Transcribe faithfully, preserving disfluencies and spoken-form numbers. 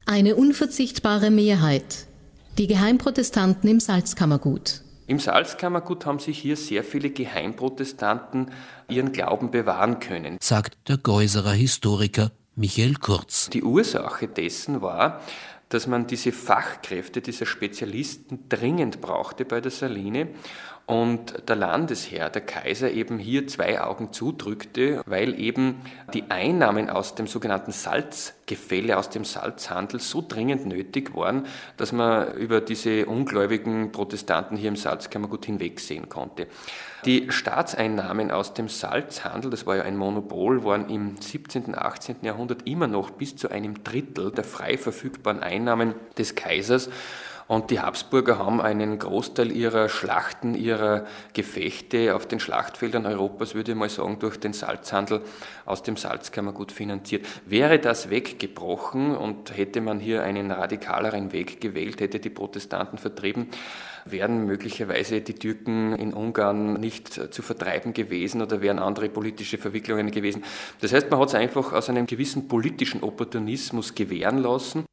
Eine unverzichtbare Mehrheit. Die Geheimprotestanten im Salzkammergut. Im Salzkammergut haben sich hier sehr viele Geheimprotestanten ihren Glauben bewahren können, sagt der Geuserer Historiker Michael Kurz. Die Ursache dessen war, dass man diese Fachkräfte, diese Spezialisten dringend brauchte bei der Saline und der Landesherr, der Kaiser, eben hier zwei Augen zudrückte, weil eben die Einnahmen aus dem sogenannten Salzgefälle, aus dem Salzhandel so dringend nötig waren, dass man über diese ungläubigen Protestanten hier im Salzkammergut hinwegsehen konnte. Die Staatseinnahmen aus dem Salzhandel, das war ja ein Monopol, waren im siebzehnten, achtzehnten Jahrhundert immer noch bis zu einem Drittel der frei verfügbaren Einnahmen des Kaisers. Und die Habsburger haben einen Großteil ihrer Schlachten, ihrer Gefechte auf den Schlachtfeldern Europas, würde ich mal sagen, durch den Salzhandel aus dem Salzkammergut finanziert. Wäre das weggebrochen und hätte man hier einen radikaleren Weg gewählt, hätte die Protestanten vertrieben, wären möglicherweise die Türken in Ungarn nicht zu vertreiben gewesen oder wären andere politische Verwicklungen gewesen. Das heißt, man hat es einfach aus einem gewissen politischen Opportunismus gewähren lassen.